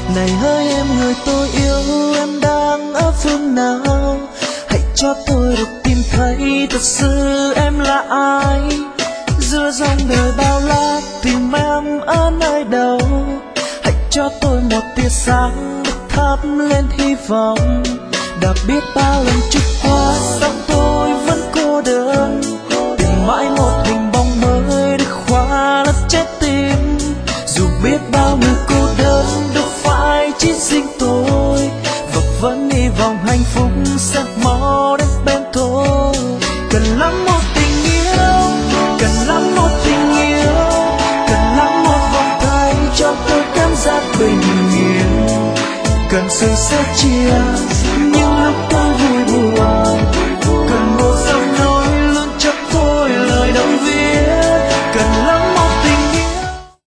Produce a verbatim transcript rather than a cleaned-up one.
Này hỡi em người tôi yêu, em đang ở phương nào? Hãy cho tôi được tìm thấy thật sự em là ai. Giữa dòng đời bao la tìm em ở nơi đâu? Hãy cho tôi một tia sáng được thắp lên hy vọng. Đã biết bao lần trôi qua sao tôi vẫn cô đơn, tìm mãi một hình bóng mới để khóa lấp trái tim. Dù biết bao người cô đơn đâu phải chỉ riêng tôi, và vẫn hy vọng hạnh phúc sẽ mau đến bên tôi. Cần lắm một tình yêu, cần lắm một tình yêu, cần lắm một vòng tay cho tôi cảm giác bình yên. Cần sự sẻ chia